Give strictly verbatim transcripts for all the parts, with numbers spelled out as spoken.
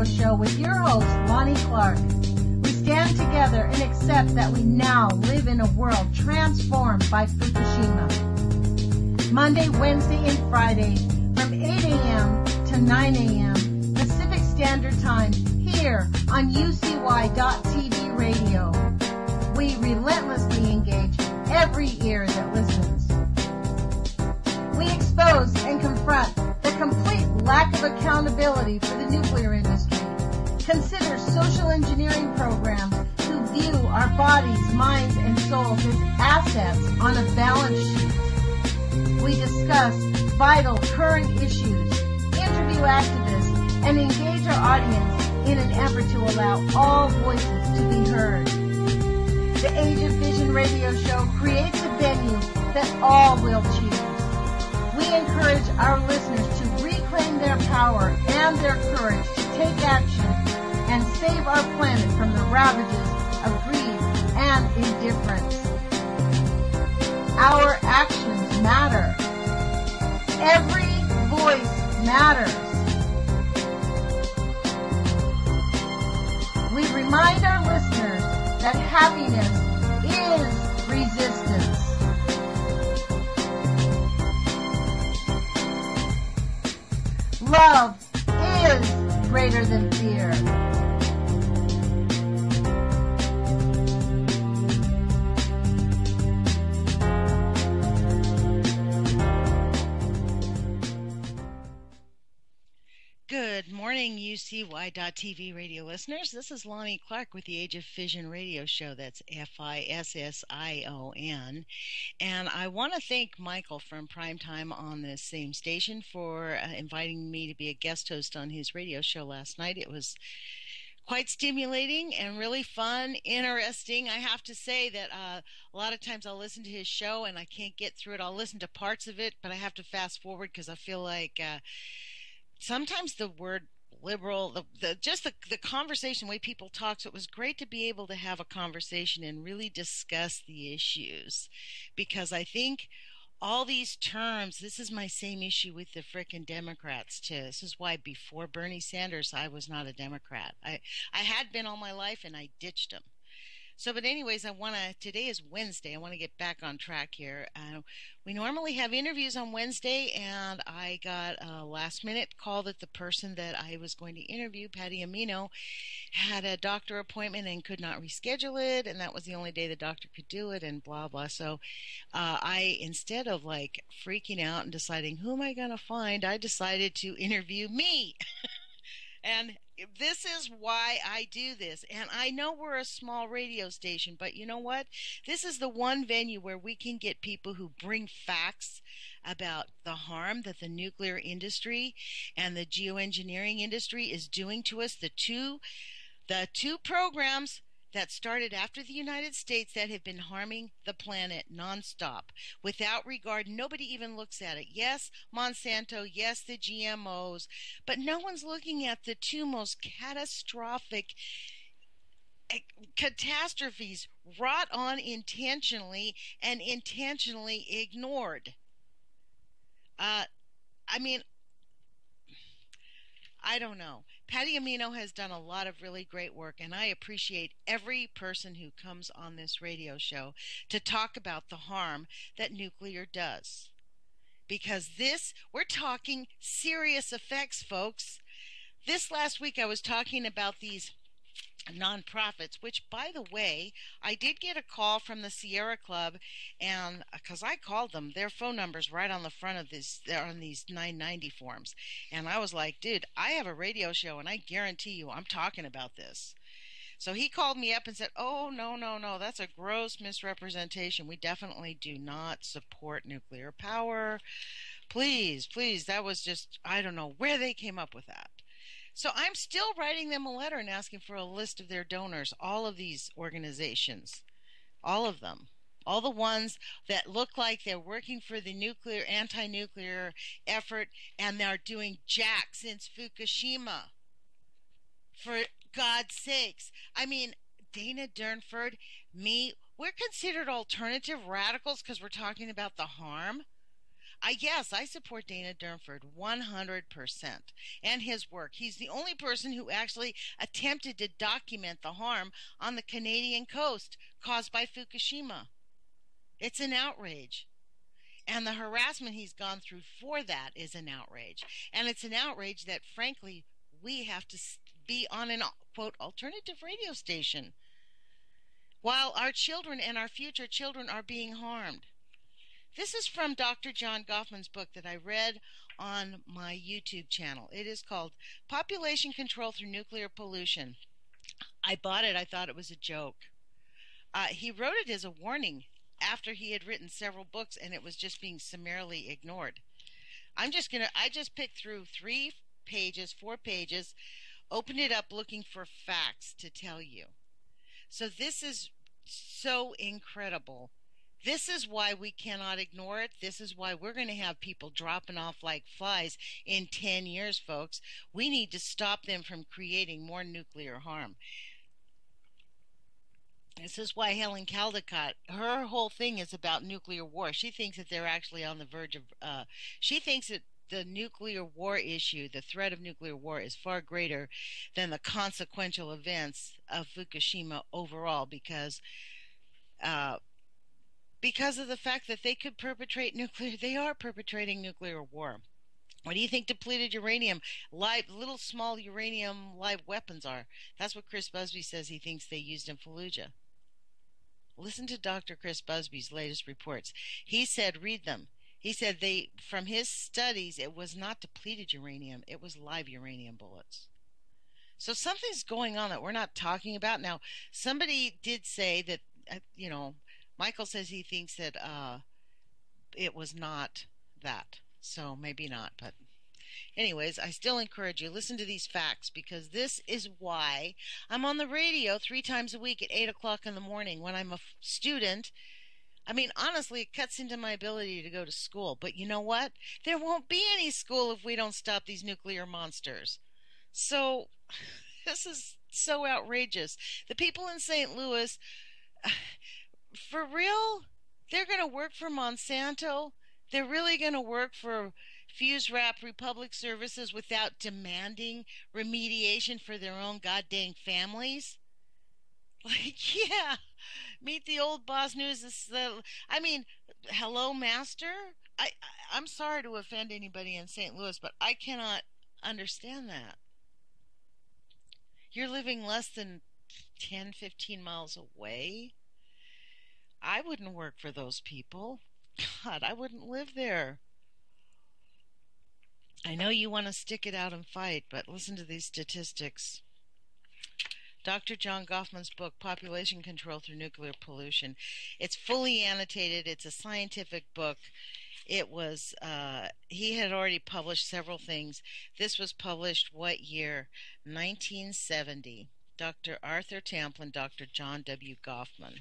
Show with your host, Lonnie Clark. We stand together and accept that we now live in a world transformed by Fukushima. Monday, Wednesday, and Friday from eight a.m. to nine a.m. Pacific Standard Time here on U C Y dot T V radio. We relentlessly engage every ear that listens. We expose and confront the complete lack of accountability for the nuclear industry. Consider social engineering programs who view our bodies, minds, and souls as assets on a balance sheet. We discuss vital current issues, interview activists, and engage our audience in an effort to allow all voices to be heard. The Age of Vision radio show creates a venue that all will choose. We encourage our listeners to reclaim their power and their courage to take action and save our planet from the ravages of greed and indifference. Our actions matter. Every voice matters. We remind our listeners that happiness is resistance. Love is greater than fear. Good morning, U C Y dot T V radio listeners. This is Lonnie Clark with the Age of Vision radio show. That's F I S S I O N. And I want to thank Michael from Primetime on this same station for uh, inviting me to be a guest host on his radio show last night. It was quite stimulating and really fun, interesting. I have to say that uh, a lot of times I'll listen to his show and I can't get through it. I'll listen to parts of it, but I have to fast forward because I feel like uh, sometimes the word liberal, the, the just the, the conversation, the way people talk. So it was great to be able to have a conversation and really discuss the issues, because I think all these terms, this is my same issue with the frickin' Democrats too. This is why before Bernie Sanders, I was not a Democrat. I, I had been all my life and I ditched him. So, but anyways, I want to, today is Wednesday. I want to get back on track here. Uh, we normally have interviews on Wednesday, and I got a last minute call that the person that I was going to interview, Patty Amino, had a doctor appointment and could not reschedule it, and that was the only day the doctor could do it, and blah, blah. So uh, I, instead of like freaking out and deciding who am I going to find, I decided to interview me. And this is why I do this. And I know we're a small radio station, but you know what? This is the one venue where we can get people who bring facts about the harm that the nuclear industry and the geoengineering industry is doing to us. The two, the two programs that started after the United States that have been harming the planet nonstop, without regard. Nobody even looks at it. Yes, Monsanto, yes, the G M Os, but no one's looking at the two most catastrophic catastrophes wrought on intentionally and intentionally ignored. Uh, I mean, I don't know. Patty Amino has done a lot of really great work, and I appreciate every person who comes on this radio show to talk about the harm that nuclear does. Because this, we're talking serious effects, folks. This last week I was talking about these nonprofits, which, by the way, I did get a call from the Sierra Club, and because I called them, their phone number's right on the front of this, they're on these nine ninety forms, and I was like, dude, I have a radio show, and I guarantee you I'm talking about this. So he called me up and said, oh, no, no, no, that's a gross misrepresentation. We definitely do not support nuclear power. Please, please, that was just, I don't know where they came up with that. So I'm still writing them a letter and asking for a list of their donors, all of these organizations, all of them, all the ones that look like they're working for the nuclear, anti-nuclear effort, and they're doing jack since Fukushima. For God's sakes. I mean, Dana Durnford, me, we're considered alternative radicals because we're talking about the harm. I yes, I support Dana Durnford one hundred percent and his work. He's the only person who actually attempted to document the harm on the Canadian coast caused by Fukushima. It's an outrage. And the harassment he's gone through for that is an outrage. And it's an outrage that, frankly, we have to be on an, quote, alternative radio station while our children and our future children are being harmed. This is from Doctor John Goffman's book that I read on my YouTube channel. It is called Population Control Through Nuclear Pollution. I bought it. I thought it was a joke. Uh, he wrote it as a warning after he had written several books and it was just being summarily ignored. I'm just going to, I just picked through three pages, four pages, opened it up looking for facts to tell you. So this is so incredible. This is why we cannot ignore it. This is why we're going to have people dropping off like flies in ten years, folks. We need to stop them from creating more nuclear harm. This is why Helen Caldicott, her whole thing is about nuclear war. She thinks that they're actually on the verge of, uh, she thinks that the nuclear war issue, the threat of nuclear war, is far greater than the consequential events of Fukushima overall because, uh, because of the fact that they could perpetrate nuclear, they are perpetrating nuclear war. What do you think depleted uranium, live, little small uranium live weapons are? That's what Chris Busby says he thinks they used in Fallujah. Listen to Doctor Chris Busby's latest reports. He said, read them. He said they, from his studies, it was not depleted uranium, it was live uranium bullets. So something's going on that we're not talking about. Now, somebody did say that, uh, you know, Michael says he thinks that uh, it was not that. So maybe not, but anyways, I still encourage you, listen to these facts because this is why I'm on the radio three times a week at eight o'clock in the morning when I'm a student. I mean, honestly, it cuts into my ability to go to school. But you know what? There won't be any school if we don't stop these nuclear monsters. So this is so outrageous. The people in Saint Louis, for real, they're going to work for Monsanto? They're really going to work for Fuse Wrap Republic Services without demanding remediation for their own goddamn families? Like, yeah, meet the old boss news. Is the, I mean, hello, master. I, I I'm sorry to offend anybody in Saint Louis, but I cannot understand that. You're living less than ten, fifteen miles away. I wouldn't work for those people. God, I wouldn't live there. I know you want to stick it out and fight, but listen to these statistics. Doctor John Goffman's book, Population Control Through Nuclear Pollution. It's fully annotated. It's a scientific book. It was, uh, he had already published several things. This was published what year? nineteen seventy. Doctor Arthur Tamplin, Doctor John W. Goffman.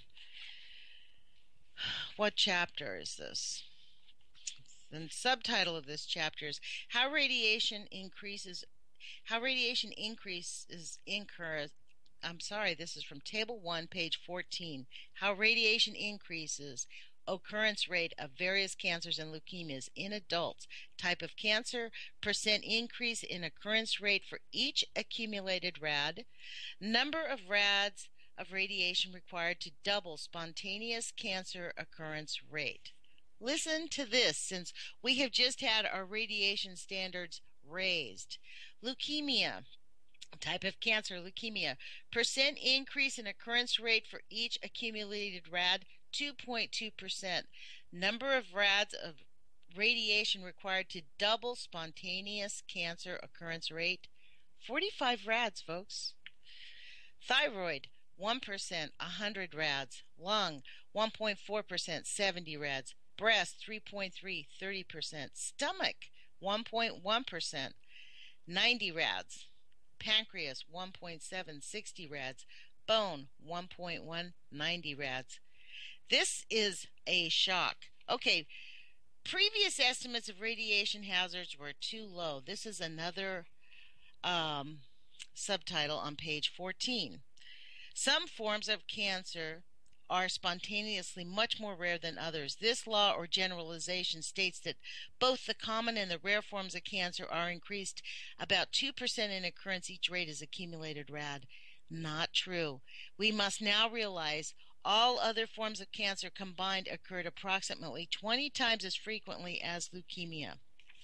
What chapter is this? The subtitle of this chapter is How Radiation Increases, How Radiation Increases Incurs, I'm sorry, this is from Table one, page fourteen. How radiation increases occurrence rate of various cancers and leukemias in adults, type of cancer, percent increase in occurrence rate for each accumulated rad, number of rads of radiation required to double spontaneous cancer occurrence rate. Listen to this, since we have just had our radiation standards raised. Leukemia. Type of cancer, leukemia. Percent increase in occurrence rate for each accumulated rad, two point two percent. Number of rads of radiation required to double spontaneous cancer occurrence rate, forty-five rads, folks. Thyroid, one percent, one hundred rads. Lung, one point four percent, seventy rads. Breast, three point three, thirty percent. Stomach, one point one percent, ninety rads. Pancreas, one point seven, sixty rads. Bone, one point one, ninety rads. This is a shock. Okay, previous estimates of radiation hazards were too low. This is another um, subtitle on page fourteen. Some forms of cancer are spontaneously much more rare than others. This law or generalization states that both the common and the rare forms of cancer are increased about two percent in occurrence. Each rate is accumulated rad. Not true. We must now realize all other forms of cancer combined occurred approximately twenty times as frequently as leukemia.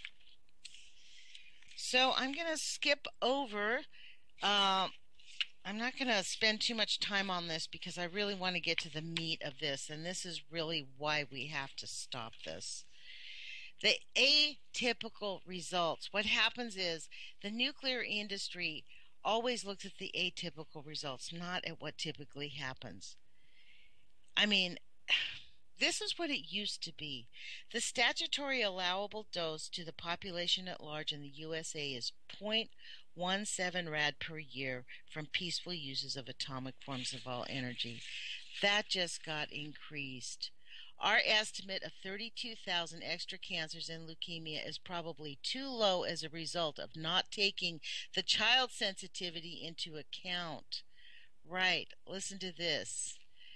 So I'm going to skip over. Uh, I'm not going to spend too much time on this because I really want to get to the meat of this, and this is really why we have to stop this. The atypical results. What happens is the nuclear industry always looks at the atypical results, not at what typically happens. I mean, this is what it used to be. The statutory allowable dose to the population at large in the U S A is zero point one seven rad per year from peaceful uses of atomic forms of all energy. That just got increased. Our estimate of thirty-two thousand extra cancers and leukemia is probably too low as a result of not taking the child sensitivity into account. Right, listen to this.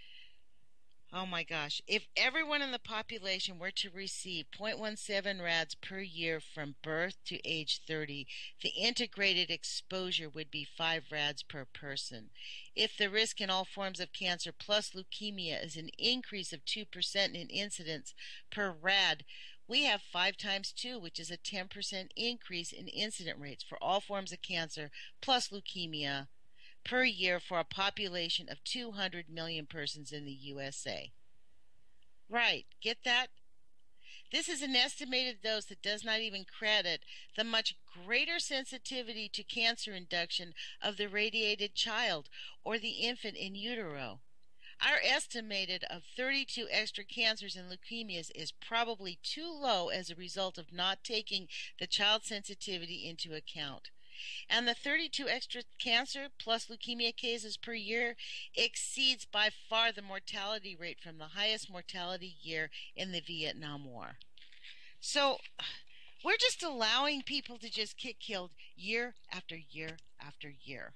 Oh my gosh, if everyone in the population were to receive zero point one seven rads per year from birth to age thirty, the integrated exposure would be five rads per person. If the risk in all forms of cancer plus leukemia is an increase of two percent in incidence per rad, we have five times two, which is a ten percent increase in incident rates for all forms of cancer plus leukemia per year for a population of two hundred million persons in the U S A. Right, get that? This is an estimated dose that does not even credit the much greater sensitivity to cancer induction of the radiated child or the infant in utero. Our estimated of thirty-two extra cancers and leukemias is probably too low as a result of not taking the child sensitivity into account. And the thirty-two extra cancer plus leukemia cases per year exceeds by far the mortality rate from the highest mortality year in the Vietnam War. So we're just allowing people to just get killed year after year after year.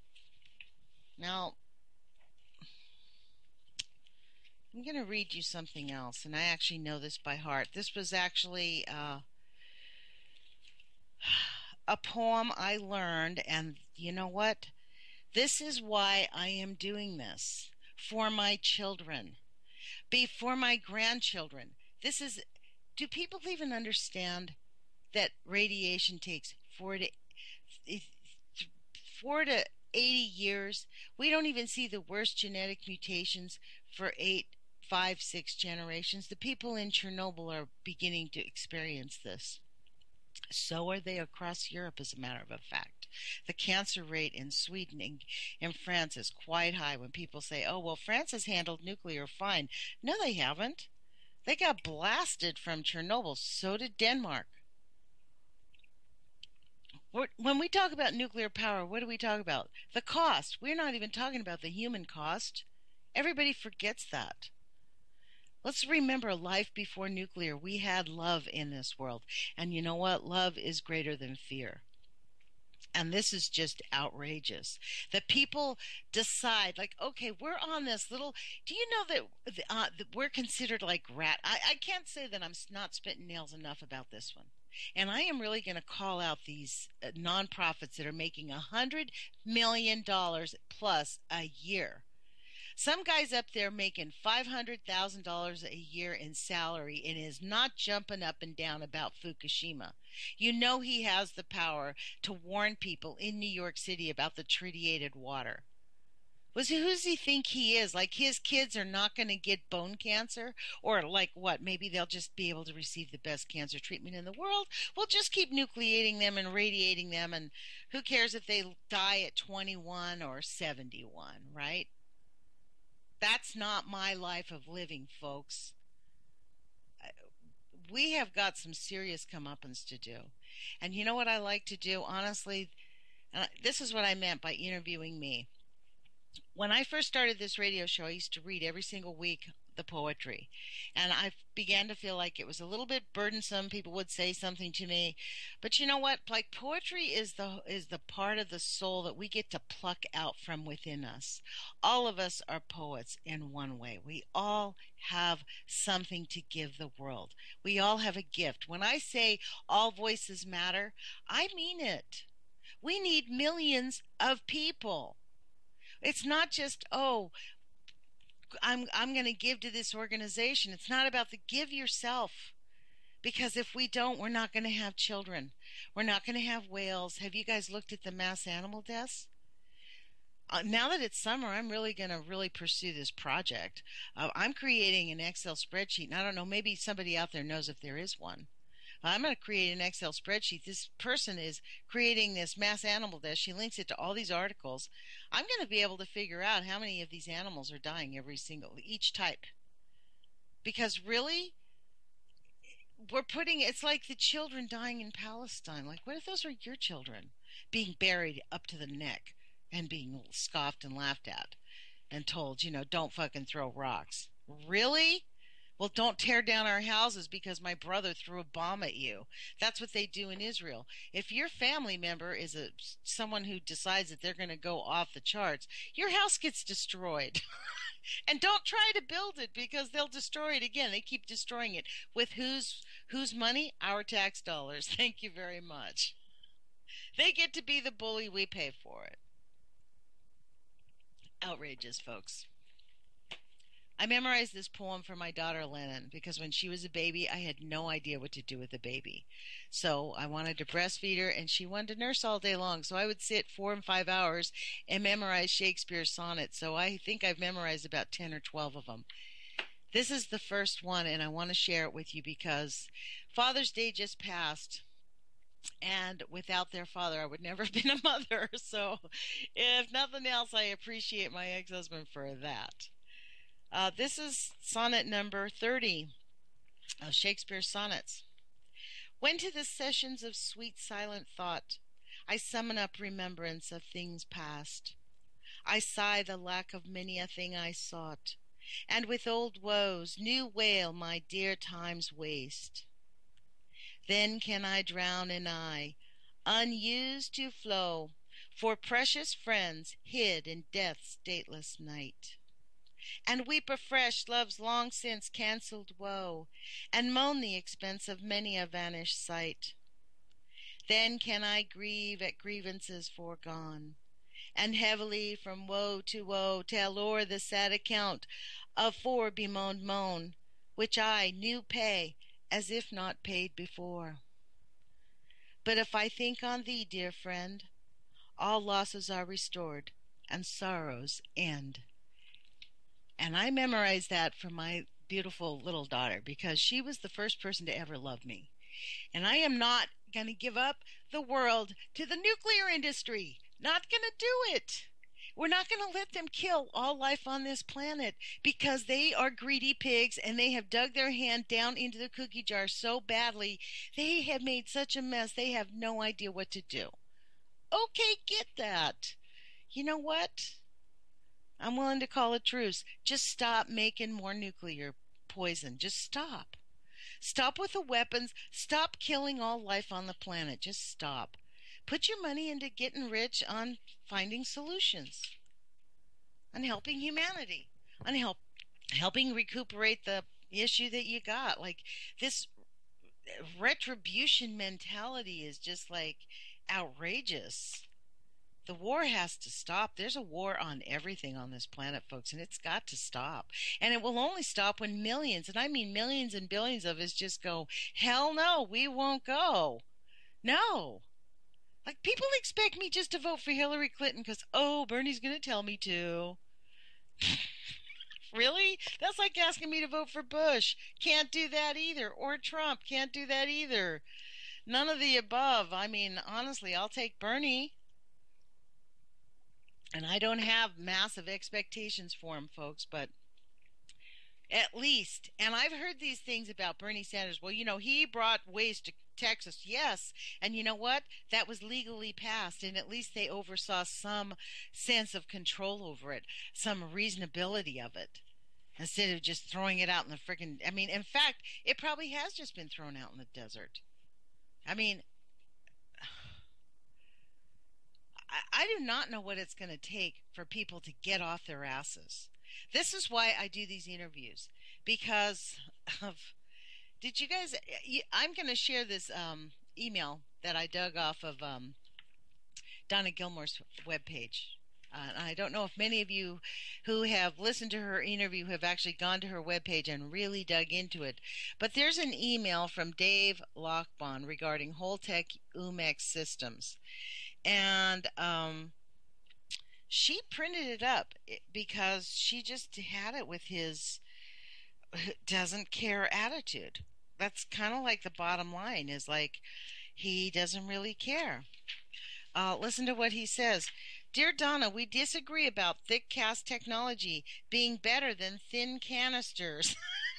Now, I'm going to read you something else, and I actually know this by heart. This was actually uh, a poem I learned, and you know what? This is why I am doing this. For my children. Before my grandchildren. This is, do people even understand that radiation takes four to, four to eighty years? We don't even see the worst genetic mutations for eight, five, six generations. The people in Chernobyl are beginning to experience this. So are they across Europe, as a matter of fact. The cancer rate in Sweden and in France is quite high. When people say, oh, well, France has handled nuclear fine. No, they haven't. They got blasted from Chernobyl. So did Denmark. When we talk about nuclear power, what do we talk about? The cost. We're not even talking about the human cost. Everybody forgets that. Let's remember life before nuclear. We had love in this world. And you know what? Love is greater than fear. And this is just outrageous. That people decide, like, okay, we're on this little, do you know that, uh, that we're considered like rat? I, I can't say that I'm not spitting nails enough about this one. And I am really going to call out these uh, nonprofits that are making one hundred million dollars plus a year. Some guy's up there making five hundred thousand dollars a year in salary and is not jumping up and down about Fukushima. You know he has the power to warn people in New York City about the tritiated water. Was who does he think he is? Like his kids are not going to get bone cancer? Or like what? Maybe they'll just be able to receive the best cancer treatment in the world? We'll just keep nucleating them and radiating them, and who cares if they die at twenty-one or seventy-one, right? That's not my life of living, folks. We have got some serious comeuppance to do. And you know what I like to do? Honestly, uh, this is what I meant by interviewing me. When I first started this radio show, I used to read every single week the poetry. And I began to feel like it was a little bit burdensome. People would say something to me. But you know what? Like poetry is the is the part of the soul that we get to pluck out from within us. All of us are poets in one way. We all have something to give the world. We all have a gift. When I say all voices matter, I mean it. We need millions of people. It's not just, oh, I'm I'm going to give to this organization. It's not about the give yourself. Because if we don't, we're not going to have children. We're not going to have whales. Have you guys looked at the mass animal deaths? Uh, now that it's summer, I'm really going to really pursue this project. Uh, I'm creating an Excel spreadsheet, and I don't know, maybe somebody out there knows if there is one. I'm going to create an Excel spreadsheet. This person is creating this mass animal death. She links it to all these articles. I'm going to be able to figure out how many of these animals are dying every single, each type. Because really, we're putting, it's like the children dying in Palestine. Like, what if those are your children being buried up to the neck and being scoffed and laughed at and told, you know, don't fucking throw rocks? Really? Well, don't tear down our houses because my brother threw a bomb at you. That's what they do in Israel. If your family member is a someone who decides that they're going to go off the charts, your house gets destroyed. And don't try to build it because they'll destroy it again. They keep destroying it. With whose whose money? Our tax dollars. Thank you very much. They get to be the bully. We pay for it. Outrageous, folks. I memorized this poem for my daughter Lennon because when she was a baby, I had no idea what to do with a baby. So I wanted to breastfeed her, and she wanted to nurse all day long. So I would sit four and five hours and memorize Shakespeare's sonnets. So I think I've memorized about ten or twelve of them. This is the first one, and I want to share it with you because Father's Day just passed. And without their father, I would never have been a mother. So if nothing else, I appreciate my ex-husband for that. Uh, this is sonnet number thirty of Shakespeare's sonnets. When to the sessions of sweet silent thought I summon up remembrance of things past, I sigh the lack of many a thing I sought, and with old woes new wail my dear time's waste. Then can I drown an eye, unused to flow, for precious friends hid in death's dateless night, and weep afresh love's long since cancelled woe, and moan the expense of many a vanished sight. Then can I grieve at grievances foregone, and heavily from woe to woe tell o'er the sad account of fore bemoaned moan, which I new pay as if not paid before. But if I think on thee, dear friend, all losses are restored, and sorrows end. And I memorized that for my beautiful little daughter because she was the first person to ever love me. And I am not going to give up the world to the nuclear industry. Not going to do it. We're not going to let them kill all life on this planet because they are greedy pigs and they have dug their hand down into the cookie jar so badly. They have made such a mess. They have no idea what to do. Okay, get that. You know what? I'm willing to call a truce. Just stop making more nuclear poison. Just stop. Stop with the weapons. Stop killing all life on the planet. Just stop. Put your money into getting rich on finding solutions, on helping humanity, on help, helping recuperate the issue that you got. Like this retribution mentality is just like outrageous. The war has to stop. There's a war on everything on this planet, folks, and it's got to stop. And it will only stop when millions, and I mean millions and billions of us just go, hell no, we won't go. No. Like, people expect me just to vote for Hillary Clinton because, oh, Bernie's going to tell me to. Really? That's like asking me to vote for Bush. Can't do that either. Or Trump. Can't do that either. None of the above. I mean, honestly, I'll take Bernie. And I don't have massive expectations for him, folks, but at least, and I've heard these things about Bernie Sanders. Well, you know, he brought waste to Texas, yes, and you know what? That was legally passed, and at least they oversaw some sense of control over it, some reasonability of it. instead of just throwing it out in the freaking. I mean, in fact, it probably has just been thrown out in the desert. I mean, I, I do not know what it's going to take for people to get off their asses. This is why I do these interviews, because of. Did you guys? I'm going to share this um, email that I dug off of um, Donna Gilmore's webpage. Uh, I don't know if many of you who have listened to her interview have actually gone to her webpage and really dug into it. But there's an email from Dave Lochbaum regarding Holtec Umex Systems. And um, she printed it up because she just had it with his doesn't care attitude. That's kind of like the bottom line, is like he doesn't really care. Uh, listen to what he says. Dear Donna, we disagree about thick cast technology being better than thin canisters.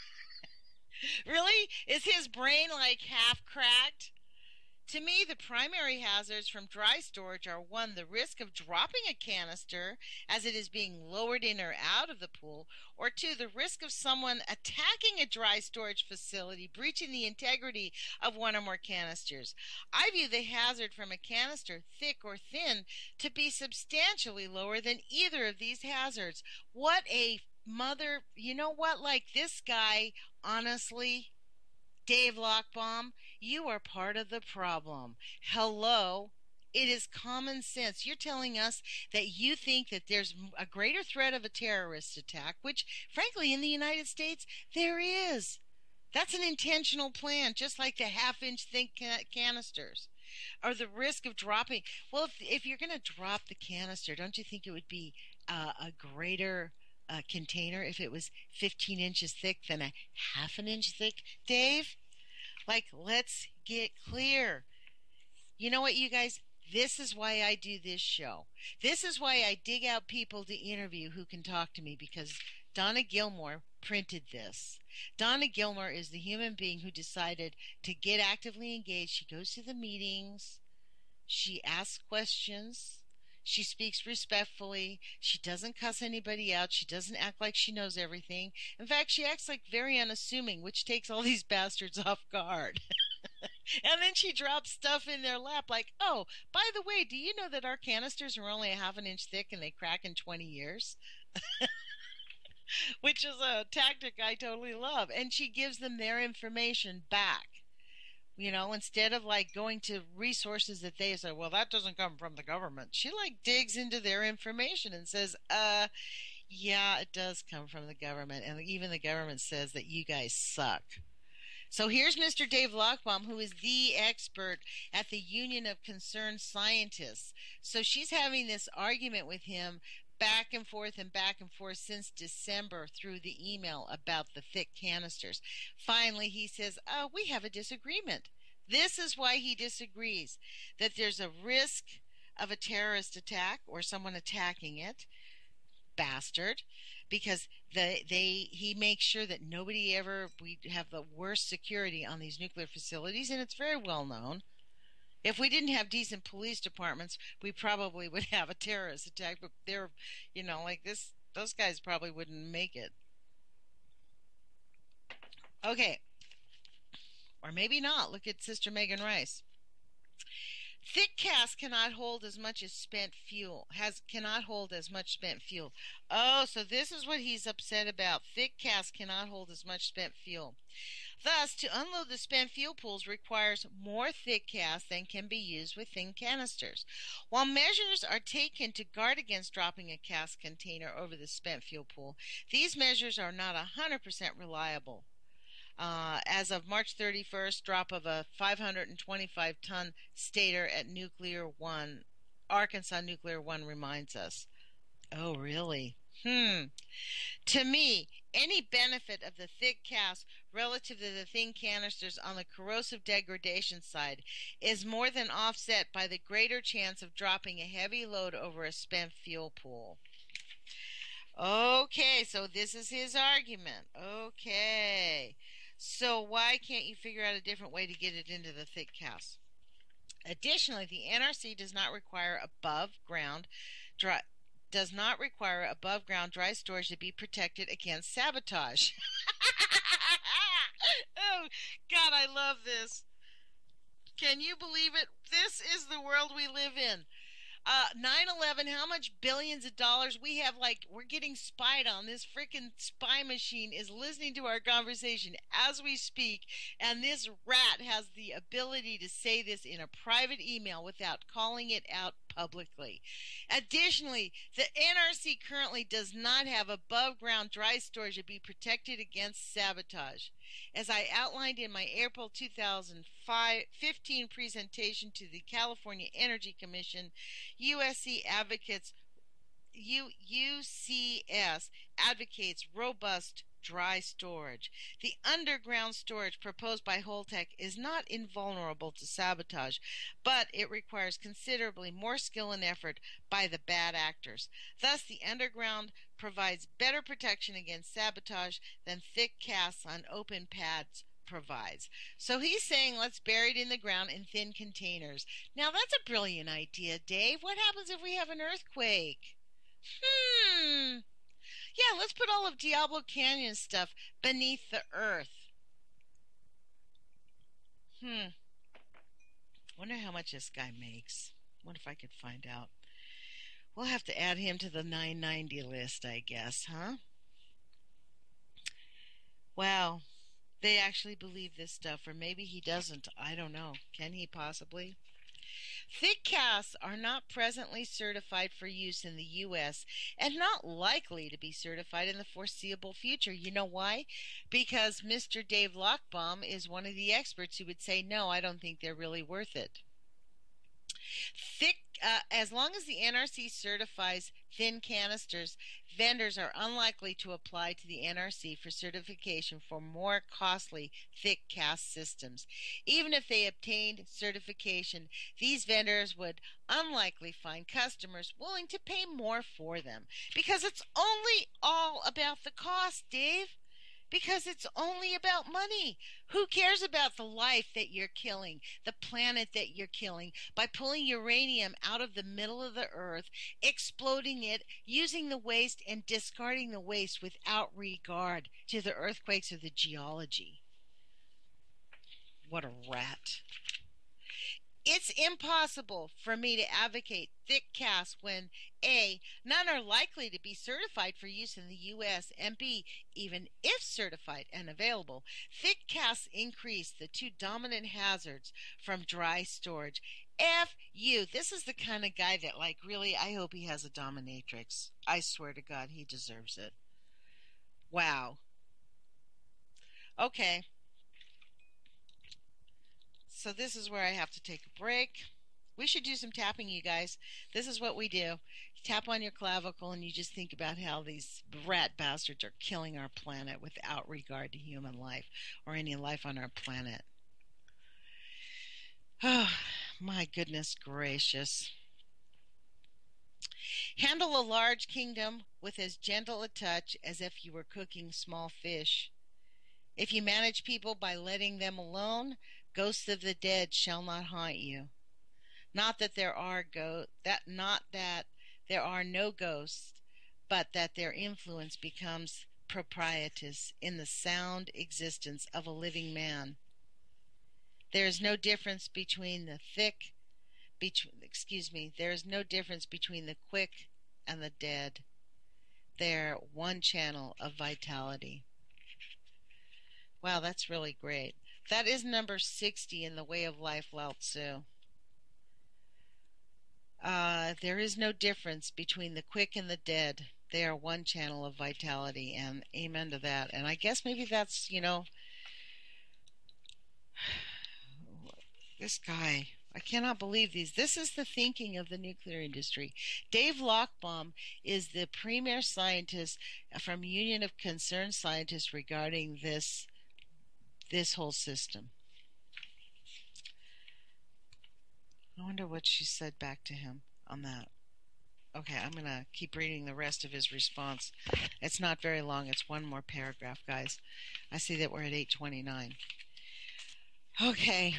Really? Is his brain like half cracked? To me, the primary hazards from dry storage are one, the risk of dropping a canister as it is being lowered in or out of the pool, or two, the risk of someone attacking a dry storage facility, breaching the integrity of one or more canisters. I view the hazard from a canister, thick or thin, to be substantially lower than either of these hazards. What a mother, you know what, like this guy, honestly, Dave Lochbaum, you are part of the problem. Hello. It is common sense. You're telling us that you think that there's a greater threat of a terrorist attack, which, frankly, in the United States, there is. That's an intentional plan, just like the half-inch thick canisters. Or the risk of dropping. Well, if, if you're going to drop the canister, don't you think it would be uh, a greater uh, container if it was fifteen inches thick than a half an inch thick, Dave? Like, let's get clear. You know what, you guys? This is why I do this show. This is why I dig out people to interview who can talk to me, because Donna Gilmore printed this. Donna Gilmore is the human being who decided to get actively engaged. She goes to the meetings. She asks questions. She speaks respectfully. She doesn't cuss anybody out. She doesn't act like she knows everything. In fact, she acts like very unassuming, which takes all these bastards off guard. And then she drops stuff in their lap like, oh, by the way, do you know that our canisters are only a half an inch thick and they crack in twenty years? Which is a tactic I totally love. And she gives them their information back. You know, instead of like going to resources that they say, well, that doesn't come from the government. She like digs into their information and says, uh, yeah, it does come from the government. And even the government says that you guys suck. So here's Mister Dave Lochbaum, who is the expert at the Union of Concerned Scientists. So she's having this argument with him back and forth and back and forth since December through the email about the thick canisters. Finally, he says, oh, we have a disagreement. This is why he disagrees, that there's a risk of a terrorist attack or someone attacking it, bastard, because the, they he makes sure that nobody ever, we have the worst security on these nuclear facilities, and it's very well known. If we didn't have decent police departments, we probably would have a terrorist attack. But they're, you know, like this, those guys probably wouldn't make it. Okay. Or maybe not. Look at Sister Megan Rice. Thick cast cannot hold as much as spent fuel. Has cannot hold as much spent fuel. Oh, so this is what he's upset about. Thick cast cannot hold as much spent fuel. Thus, to unload the spent fuel pools requires more thick cast than can be used with thin canisters. While measures are taken to guard against dropping a cast container over the spent fuel pool, these measures are not one hundred percent reliable. Uh, as of March thirty-first, drop of a five hundred twenty-five ton stator at Nuclear One, Arkansas Nuclear One reminds us. Oh, really? Hmm. To me, any benefit of the thick cast relative to the thin canisters on the corrosive degradation side is more than offset by the greater chance of dropping a heavy load over a spent fuel pool. Okay, so this is his argument. Okay. So why can't you figure out a different way to get it into the thick cast? Additionally, the N R C does not require above ground dry does not require above ground dry storage to be protected against sabotage. Oh, God, I love this. Can you believe it? This is the world we live in. Uh, nine eleven, how much billions of dollars we have, like, we're getting spied on. This freaking spy machine is listening to our conversation as we speak, and this rat has the ability to say this in a private email without calling it out publicly. Additionally, the N R C currently does not have above ground dry storage to be protected against sabotage. As I outlined in my April two thousand fifteen presentation to the California Energy Commission, U S C advocates U, UCS advocates robust dry storage. The underground storage proposed by Holtec is not invulnerable to sabotage, but it requires considerably more skill and effort by the bad actors. Thus, the underground provides better protection against sabotage than thick casts on open pads provides. So he's saying let's bury it in the ground in thin containers. Now that's a brilliant idea, Dave. What happens if we have an earthquake? Hmm. Yeah, let's put all of Diablo Canyon stuff beneath the earth. Hmm. Wonder how much this guy makes. Wonder if I could find out. We'll have to add him to the nine ninety list, I guess, huh? Wow. They actually believe this stuff, or maybe he doesn't. I don't know. Can he possibly? Thick casts are not presently certified for use in the U S and not likely to be certified in the foreseeable future. You know why? Because Mister Dave Lochbaum is one of the experts who would say, no, I don't think they're really worth it. Thick, uh, as long as the N R C certifies thin canisters, vendors are unlikely to apply to the N R C for certification for more costly thick cast systems. Even if they obtained certification, these vendors would unlikely find customers willing to pay more for them, because it's only all about the cost, Dave. Because it's only about money. Who cares about the life that you're killing, the planet that you're killing, by pulling uranium out of the middle of the earth, exploding it, using the waste, and discarding the waste without regard to the earthquakes or the geology? What a rat. It's impossible for me to advocate thick casts when A, none are likely to be certified for use in the U S, and B, even if certified and available, thick casts increase the two dominant hazards from dry storage. F you. This is the kind of guy that, like, really, I hope he has a dominatrix. I swear to God, he deserves it. Wow. Okay. So this is where I have to take a break. We should do some tapping, you guys. This is what we do. You tap on your clavicle and you just think about how these rat bastards are killing our planet without regard to human life or any life on our planet. Oh, my goodness gracious. Handle a large kingdom with as gentle a touch as if you were cooking small fish. If you manage people by letting them alone, ghosts of the dead shall not haunt you. Not that there are go that not that there are no ghosts, but that their influence becomes propitious in the sound existence of a living man. There is no difference between the thick, between, excuse me, there is no difference between the quick and the dead. They're one channel of vitality. Wow, that's really great. That is number sixty in The Way of Life, Lao Tzu. Uh, there is no difference between the quick and the dead. They are one channel of vitality, and amen to that. And I guess maybe that's, you know, this guy, I cannot believe these. This is the thinking of the nuclear industry. Dave Lochbaum is the premier scientist from Union of Concerned Scientists regarding this this whole system. I wonder what she said back to him on that. Okay, I'm going to keep reading the rest of his response. It's not very long. It's one more paragraph, guys. I see that we're at eight twenty-nine. Okay.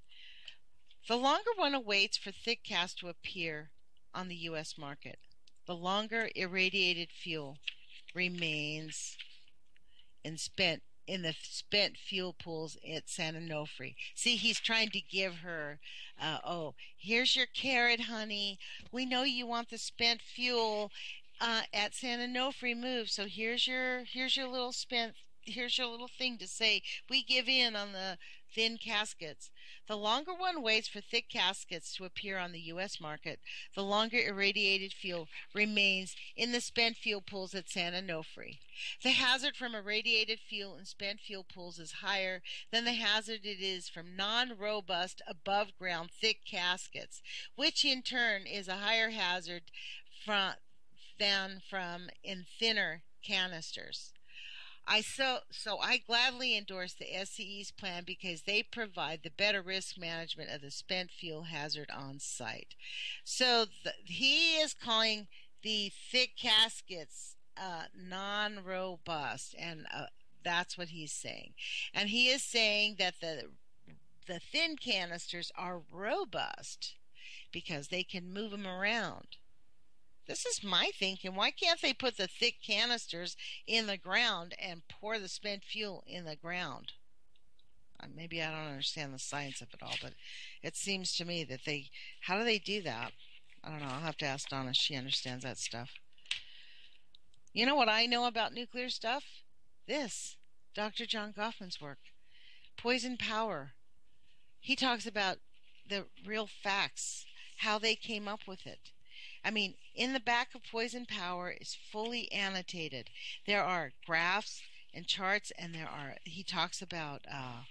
The longer one awaits for thick cast to appear on the U S market, the longer irradiated fuel remains in spent in the spent fuel pools at San Onofre. See, he's trying to give her, uh, oh, here's your carrot, honey. We know you want the spent fuel uh, at San Onofre move, so here's your here's your little spent here's your little thing to say we give in on the thin caskets. The longer one waits for thick caskets to appear on the U S market, the longer irradiated fuel remains in the spent fuel pools at San Onofre. The hazard from irradiated fuel in spent fuel pools is higher than the hazard it is from non-robust above-ground thick caskets, which in turn is a higher hazard from, than from in thinner canisters. I so so I gladly endorse the S C E's plan because they provide the better risk management of the spent fuel hazard on site. So the, he is calling the thick caskets uh, non-robust, and uh, that's what he's saying. And he is saying that the the thin canisters are robust because they can move them around. This is my thinking. Why can't they put the thick canisters in the ground and pour the spent fuel in the ground? Uh, maybe I don't understand the science of it all, but it seems to me that they, how do they do that? I don't know. I'll have to ask Donna. She understands that stuff. You know what I know about nuclear stuff? This, Doctor John Goffman's work. Poison Power. He talks about the real facts, how they came up with it. I mean, in the back of Poison Power is fully annotated. There are graphs and charts, and there are, he talks about, uh,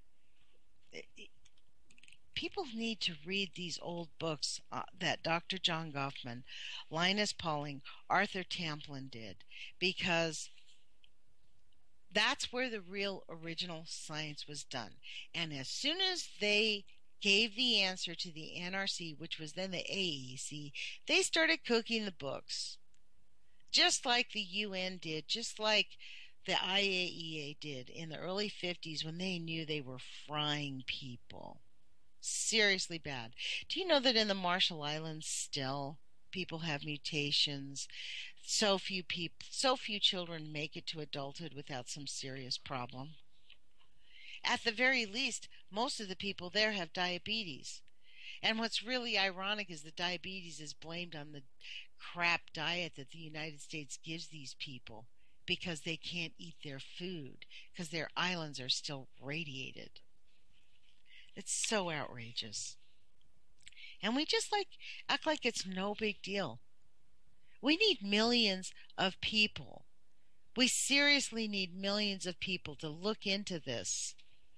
people need to read these old books uh, that Doctor John Goffman, Linus Pauling, Arthur Tamplin did, because that's where the real original science was done. And as soon as they gave the answer to the N R C, which was then the A E C, they started cooking the books. Just like the U N did, just like the I A E A did in the early fifties when they knew they were frying people. Seriously bad. Do you know that in the Marshall Islands still people have mutations? So few people, so few children make it to adulthood without some serious problem. At the very least, most of the people there have diabetes. And what's really ironic is that diabetes is blamed on the crap diet that the United States gives these people because they can't eat their food, because their islands are still radiated. It's so outrageous. And we just like act like it's no big deal. We need millions of people. We seriously need millions of people to look into this.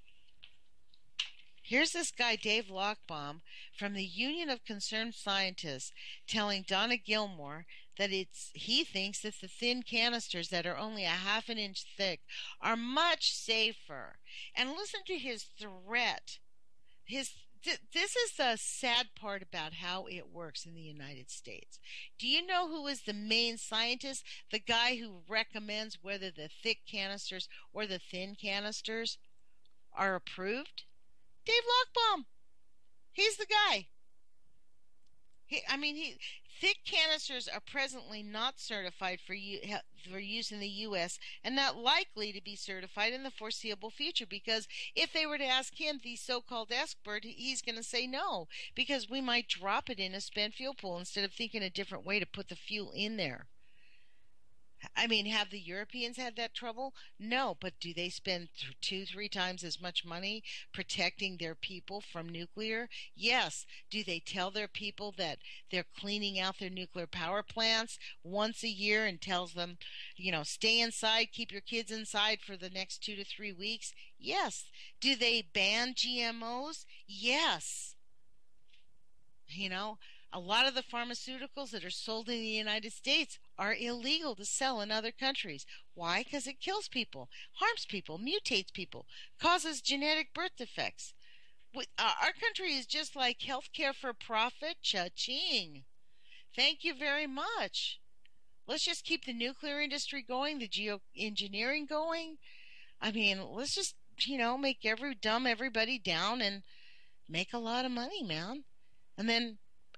Here's this guy, Dave Lochbaum, from the Union of Concerned Scientists, telling Donna Gilmore that it's he thinks that the thin canisters that are only a half an inch thick are much safer. And listen to his threat. His th- this is the sad part about how it works in the United States. Do you know who is the main scientist? The guy who recommends whether the thick canisters or the thin canisters are approved? Dave Lochbaum. He's the guy. He, I mean, he, thick canisters are presently not certified for, u, for use in the U S and not likely to be certified in the foreseeable future, because if they were to ask him, the so-called expert, he's going to say no, because we might drop it in a spent fuel pool instead of thinking a different way to put the fuel in there. I mean, have the Europeans had that trouble? No, but do they spend th- two, three times as much money protecting their people from nuclear? Yes. Do they tell their people that they're cleaning out their nuclear power plants once a year and tells them, you know, stay inside, keep your kids inside for the next two to three weeks? Yes. Do they ban G M Os? Yes. You know, a lot of the pharmaceuticals that are sold in the United States are illegal to sell in other countries. Why? Because it kills people, harms people, mutates people, causes genetic birth defects. With, uh, our country is just like healthcare for profit. Cha-ching. Thank you very much. Let's just keep the nuclear industry going, the geoengineering going. I mean, let's just, you know, make every dumb everybody down and make a lot of money, man. And then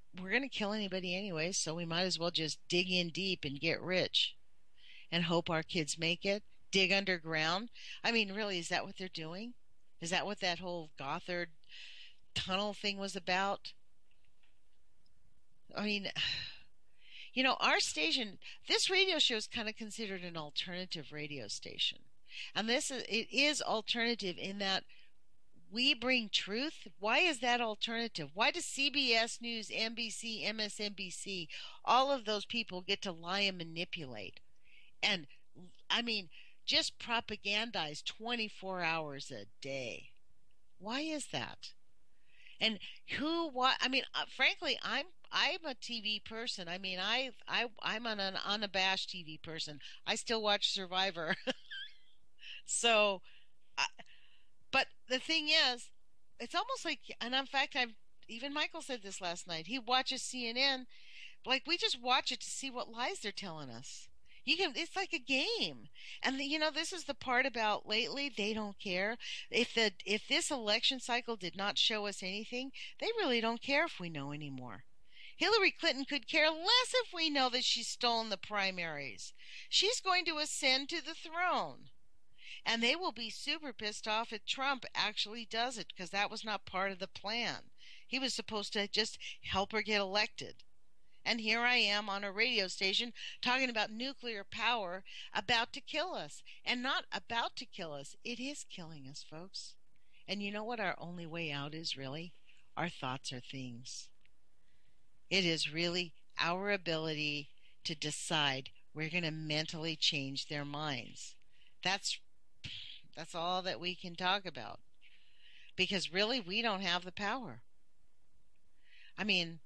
we're going to kill anybody anyway, so we might as well just dig in deep and get rich and hope our kids make it. Dig underground. I mean, really, is that what they're doing? Is that what that whole Gothard tunnel thing was about? I mean, you know, our station, this radio show is kind of considered an alternative radio station. And this is, it is alternative in that we bring truth. Why is that alternative? Why does C B S News, N B C, M S N B C, all of those people get to lie and manipulate? And, I mean, just propagandize twenty-four hours a day. Why is that? And who, what, I mean, uh, frankly, I'm, I'm a T V person. I mean, I, I, I'm an, an unabashed T V person. I still watch Survivor. So, I, but the thing is, it's almost like, and in fact, I've, even Michael said this last night. He watches C N N, like we just watch it to see what lies they're telling us. You can, it's like a game. And the, you know, this is the part about lately, they don't care. If the if this election cycle did not show us anything, they really don't care if we know anymore. Hillary Clinton could care less if we know that she's stolen the primaries. She's going to ascend to the throne. And they will be super pissed off if Trump actually does it, because that was not part of the plan. He was supposed to just help her get elected. And here I am on a radio station talking about nuclear power about to kill us. And not about to kill us. It is killing us, folks. And you know what our only way out is, really? Our thoughts are things. It is really our ability to decide we're going to mentally change their minds. That's that's all that we can talk about. Because really, we don't have the power. I mean,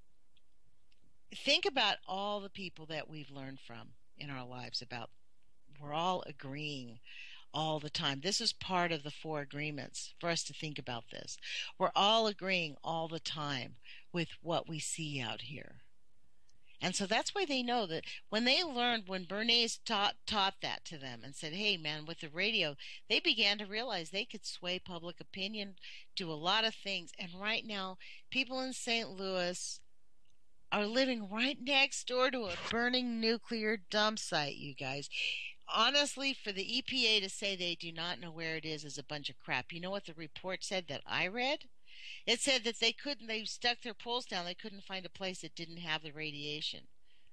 think about all the people that we've learned from in our lives about, we're all agreeing all the time. This is part of the four agreements for us to think about this. We're all agreeing all the time with what we see out here. And so that's why they know that when they learned, when Bernays taught, taught that to them and said, hey, man, with the radio, they began to realize they could sway public opinion, do a lot of things. And right now, people in Saint Louis are living right next door to a burning nuclear dump site, you guys. Honestly, for the E P A to say they do not know where it is is a bunch of crap. You know what the report said that I read? It said that they couldn't, they stuck their poles down, they couldn't find a place that didn't have the radiation.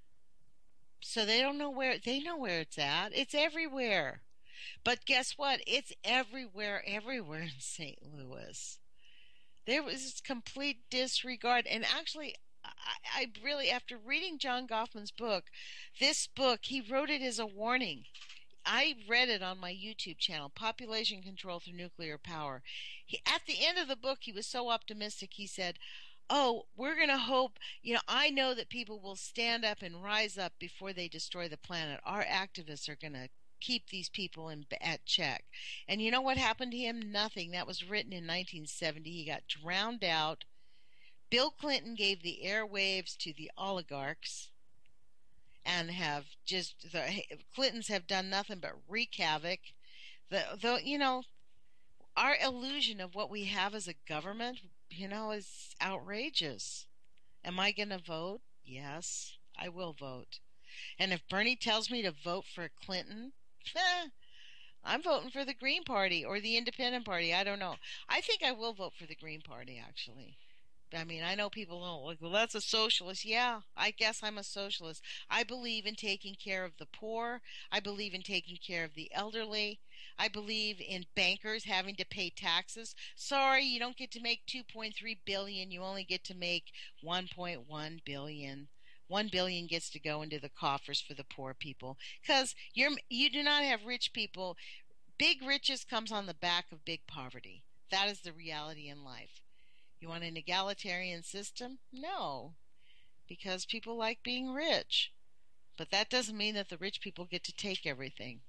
So they don't know where, they know where it's at. It's everywhere. But guess what? It's everywhere, everywhere in Saint Louis. There was complete disregard. And actually, I, I really, after reading John Goffman's book, this book, he wrote it as a warning. I read it on my YouTube channel, Population Control Through Nuclear Power. He, at the end of the book, he was so optimistic. He said, oh, we're going to hope, you know, I know that people will stand up and rise up before they destroy the planet. Our activists are going to keep these people in, at check. And you know what happened to him? Nothing. That was written in nineteen seventy. He got drowned out. Bill Clinton gave the airwaves to the oligarchs. And have just the Clintons have done nothing but wreak havoc. The, the you know, our illusion of what we have as a government, you know, is outrageous. Am I going to vote? Yes, I will vote. And if Bernie tells me to vote for Clinton, eh, I'm voting for the Green Party or the Independent Party. I don't know. I think I will vote for the Green Party, actually. I mean, I know people don't like, well, that's a socialist. Yeah, I guess I'm a socialist. I believe in taking care of the poor. I believe in taking care of the elderly. I believe in bankers having to pay taxes. Sorry, you don't get to make two point three billion dollars. You only get to make one point one billion dollars. one billion dollars gets to go into the coffers for the poor people. Because you're you do not have rich people. Big riches comes on the back of big poverty. That is the reality in life. You want an egalitarian system? No, because people like being rich. But that doesn't mean that the rich people get to take everything.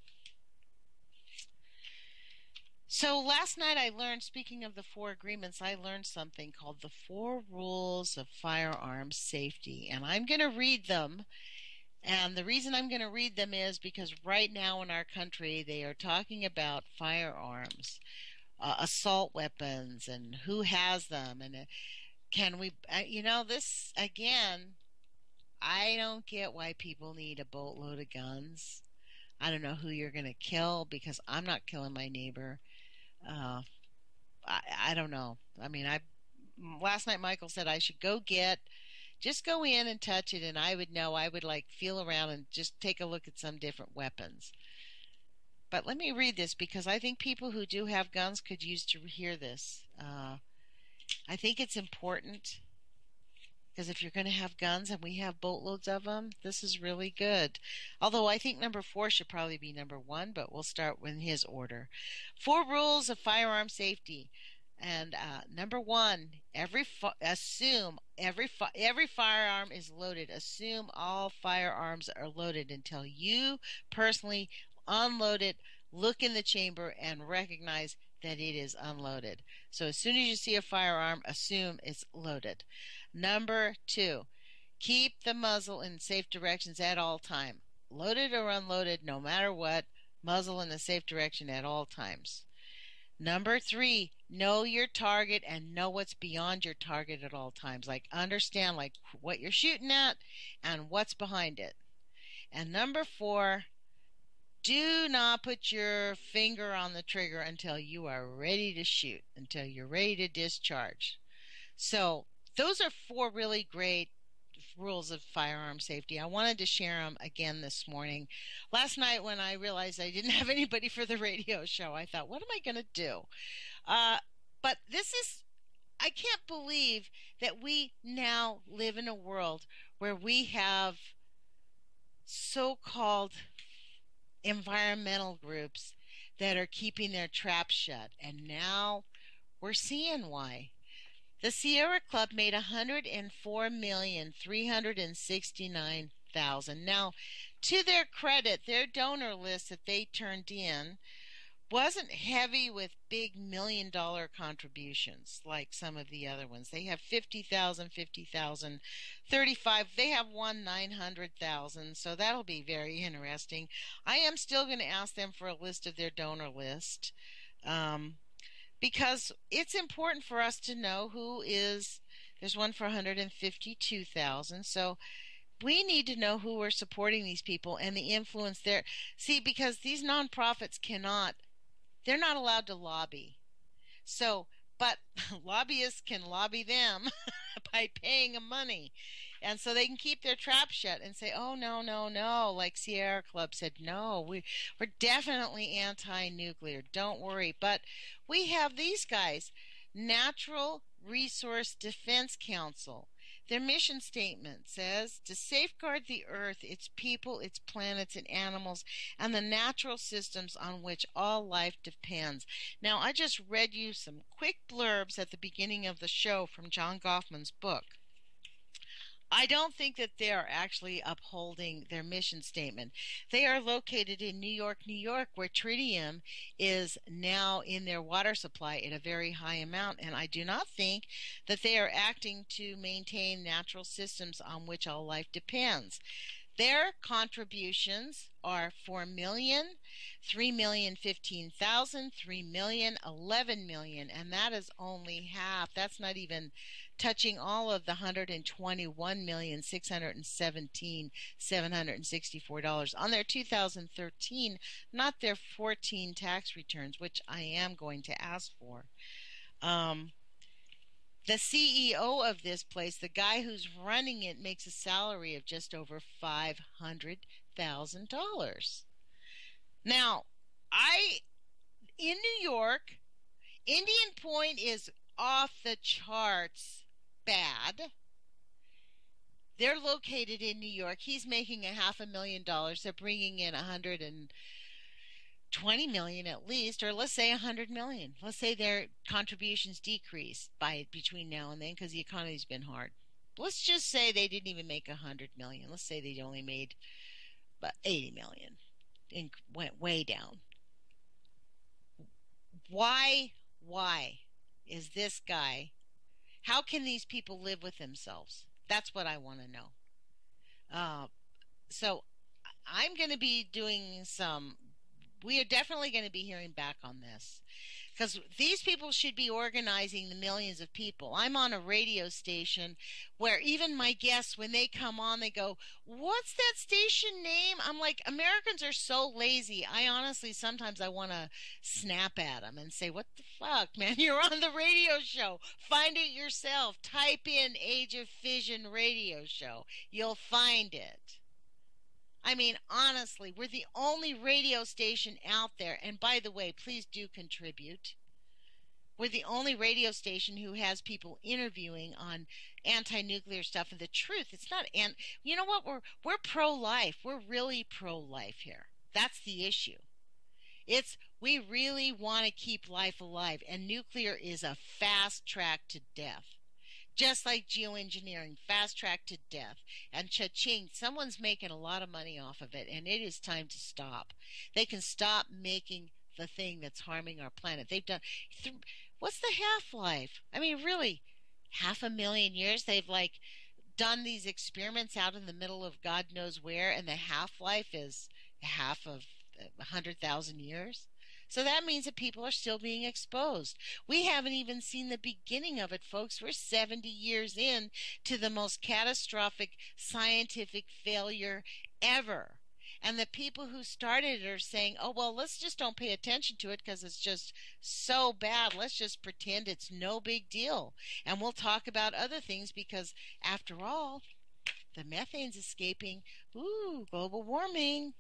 So last night I learned, speaking of the four agreements, I learned something called the Four Rules of Firearms Safety. And I'm going to read them. And the reason I'm going to read them is because right now in our country they are talking about firearms. Uh, assault weapons and who has them, and uh, Can we, uh, you know, this again, I don't get why people need a boatload of guns. I don't know who you're going to kill because I'm not killing my neighbor. Uh, I, I don't know. I mean, I last night Michael said I should go get, just go in and touch it, and I would know. I would like feel around and just take a look at some different weapons. But let me read this because I think people who do have guns could use to hear this. Uh, I think it's important because if you're going to have guns and we have boatloads of them, this is really good. Although I think number four should probably be number one, but we'll start in his order. Four rules of firearm safety. And uh, number one, every fi- assume every fi- every firearm is loaded. Assume all firearms are loaded until you personally unload it. Look in the chamber and recognize that it is unloaded. So as soon as you see a firearm, assume it's loaded. Number two, keep the muzzle in safe directions at all time. Loaded or unloaded, no matter what, muzzle in the safe direction at all times. Number three, know your target and know what's beyond your target at all times. Like understand like what you're shooting at and what's behind it. And number four, do not put your finger on the trigger until you are ready to shoot, until you're ready to discharge. So those are four really great rules of firearm safety. I wanted to share them again this morning. Last night when I realized I didn't have anybody for the radio show, I thought, what am I going to do? Uh, but this is, I can't believe that we now live in a world where we have so-called environmental groups that are keeping their traps shut. And now we're seeing why. The Sierra Club made one hundred four million three hundred sixty-nine thousand dollars. Now, to their credit, their donor list that they turned in wasn't heavy with big million dollar contributions like some of the other ones. They have fifty thousand, fifty thousand, thirty-five. They have one nine hundred thousand. So that'll be very interesting. I am still going to ask them for a list of their donor list. Um, because it's important for us to know who is, there's one for one hundred fifty-two thousand. So we need to know who are supporting these people and the influence there. See, because these nonprofits cannot, they're not allowed to lobby. So, but lobbyists can lobby them by paying them money. And so they can keep their trap shut and say, oh, no, no, no. Like Sierra Club said, no, we, we're definitely anti-nuclear. Don't worry. But we have these guys, Natural Resource Defense Council. Their mission statement says to safeguard the earth, its people, its planets, and animals, and the natural systems on which all life depends. Now, I just read you some quick blurbs at the beginning of the show from John Goffman's book. I don't think that they are actually upholding their mission statement. They are located in New York, New York, where tritium is now in their water supply at a very high amount, and I do not think that they are acting to maintain natural systems on which all life depends. Their contributions are four million, three million fifteen thousand, three million, eleven million, and that is only half. That's not even touching all of the one hundred twenty-one million, six hundred seventeen thousand, seven hundred sixty-four dollars on their two thousand thirteen, not their fourteen tax returns, which I am going to ask for. Um, The C E O of this place, the guy who's running it, makes a salary of just over five hundred thousand dollars. Now, I, in New York, Indian Point is off the charts bad. They're located in New York. He's making a half a million dollars. They're bringing in a hundred and twenty million at least, or let's say one hundred million. Let's say their contributions decreased by between now and then because the economy's been hard. Let's just say they didn't even make one hundred million. Let's say they only made about eighty million and went way down. Why, why is this guy, how can these people live with themselves? That's what I want to know. Uh, so I'm going to be doing some, we are definitely going to be hearing back on this. Because these people should be organizing the millions of people. I'm on a radio station where even my guests, when they come on, they go, "What's that station name?" I'm like, Americans are so lazy. I honestly, sometimes I want to snap at them and say, "What the fuck, man? You're on the radio show. Find it yourself. Type in Age of Fission radio show. You'll find it." I mean, honestly, we're the only radio station out there. And by the way, please do contribute. We're the only radio station who has people interviewing on anti-nuclear stuff. And the truth, it's not, and you know what? We're we're pro-life. We're really pro-life here. That's the issue. It's we really want to keep life alive, and nuclear is a fast track to death. Just like geoengineering, fast track to death. And cha-ching, someone's making a lot of money off of it, and it is time to stop. They can stop making the thing that's harming our planet. They've done, what's the half-life? I mean, really, half a million years? They've, like, done these experiments out in the middle of God knows where, and the half-life is half of a hundred thousand years? So that means that people are still being exposed. We haven't even seen the beginning of it, folks. We're seventy years in to the most catastrophic scientific failure ever. And the people who started it are saying, oh, well, let's just don't pay attention to it because it's just so bad. Let's just pretend it's no big deal. And we'll talk about other things because, after all, the methane's escaping. Ooh, global warming.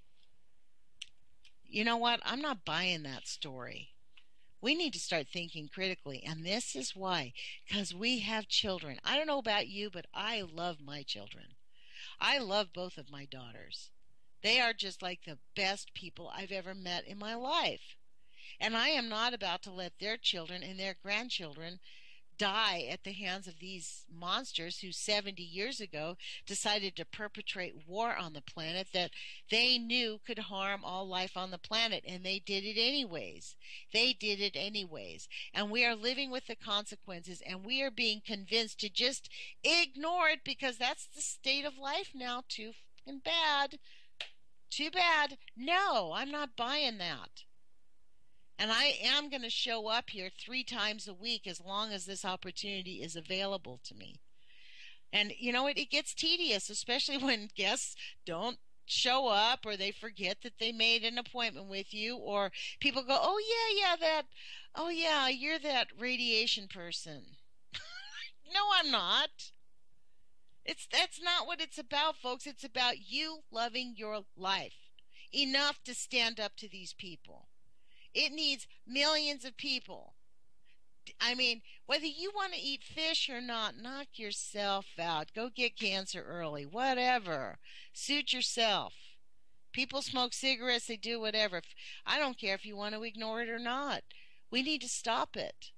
You know what? I'm not buying that story. We need to start thinking critically, and this is why. Because we have children. I don't know about you, but I love my children. I love both of my daughters. They are just like the best people I've ever met in my life. And I am not about to let their children and their grandchildren die at the hands of these monsters who seventy years ago decided to perpetrate war on the planet that they knew could harm all life on the planet, and they did it anyways. They did it anyways. And we are living with the consequences, and we are being convinced to just ignore it because that's the state of life now. Too fucking bad. Too bad. No, I'm not buying that. And I am going to show up here three times a week as long as this opportunity is available to me. And you know, it, it gets tedious, especially when guests don't show up or they forget that they made an appointment with you, or people go, oh, yeah, yeah, that, oh, yeah, you're that radiation person. No, I'm not. It's that's not what it's about, folks. It's about you loving your life enough to stand up to these people. It needs millions of people. I mean, whether you want to eat fish or not, knock yourself out. Go get cancer early. Whatever. Suit yourself. People smoke cigarettes. They do whatever. I don't care if you want to ignore it or not. We need to stop it.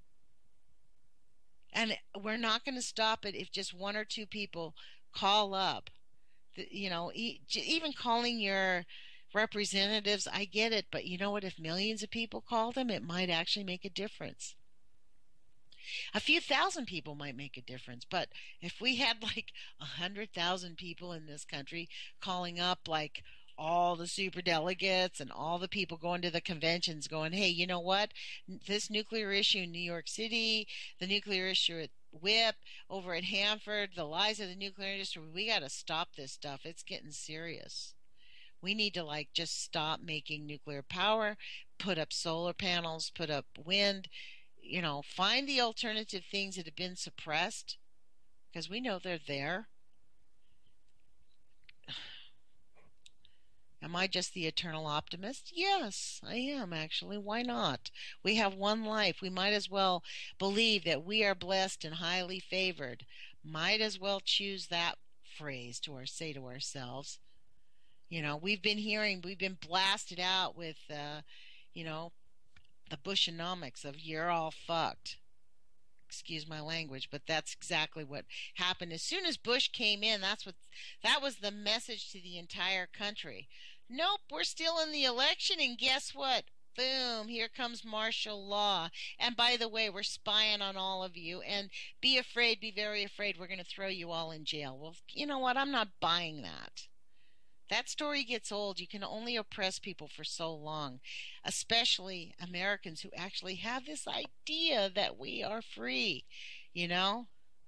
And we're not going to stop it if just one or two people call up. You know, even calling your representatives, I get it, but you know what? If millions of people call them, it might actually make a difference. A few thousand people might make a difference, but if we had like a hundred thousand people in this country calling up, like all the super delegates and all the people going to the conventions going, hey, you know what? This nuclear issue in New York City, the nuclear issue at W I P, over at Hanford, the lies of the nuclear industry, we got to stop this stuff. It's getting serious. We need to like just stop making nuclear power, put up solar panels, put up wind, you know, find the alternative things that have been suppressed because we know they're there. Am I just the eternal optimist? Yes, I am actually. Why not? We have one life. We might as well believe that we are blessed and highly favored. Might as well choose that phrase to our, say to ourselves. You know, we've been hearing, we've been blasted out with, uh, you know, the Bushonomics of you're all fucked. Excuse my language, but that's exactly what happened. As soon as Bush came in, that's what, that was the message to the entire country. Nope, we're still in the election, and guess what? Boom, here comes martial law. And by the way, we're spying on all of you, and be afraid, be very afraid, we're going to throw you all in jail. Well, you know what? I'm not buying that. That story gets old. You can only oppress people for so long, especially Americans who actually have this idea that we are free, you know?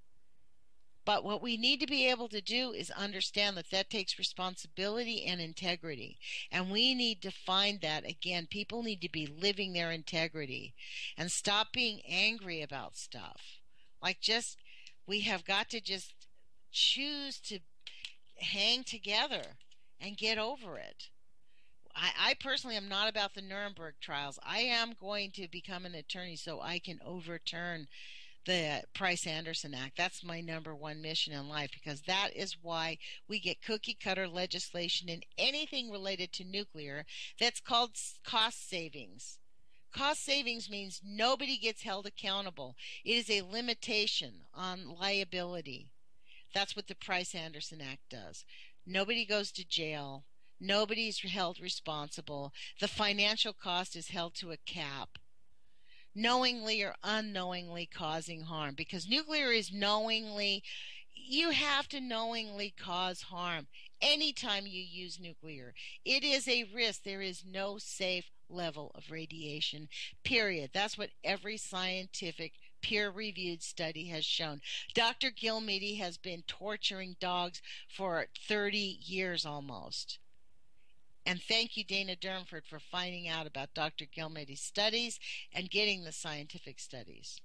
But what we need to be able to do is understand that that takes responsibility and integrity. And we need to find that again. People need to be living their integrity and stop being angry about stuff. Like, just, we have got to just choose to hang together and get over it. I, I personally am not about the Nuremberg trials. I am going to become an attorney so I can overturn the Price-Anderson Act. That's my number one mission in life, because that is why we get cookie cutter legislation in anything related to nuclear that's called cost savings. Cost savings means nobody gets held accountable. It is a limitation on liability. That's what the Price-Anderson Act does. Nobody goes to jail. Nobody's held responsible. The financial cost is held to a cap, knowingly or unknowingly causing harm, because nuclear is knowingly. You have to knowingly cause harm anytime you use nuclear. It is a risk. There is no safe level of radiation, period. That's what every scientific peer-reviewed study has shown. Doctor Gilmedy has been torturing dogs for thirty years almost. And thank you, Dana Durnford, for finding out about Doctor Gilmedy's studies and getting the scientific studies.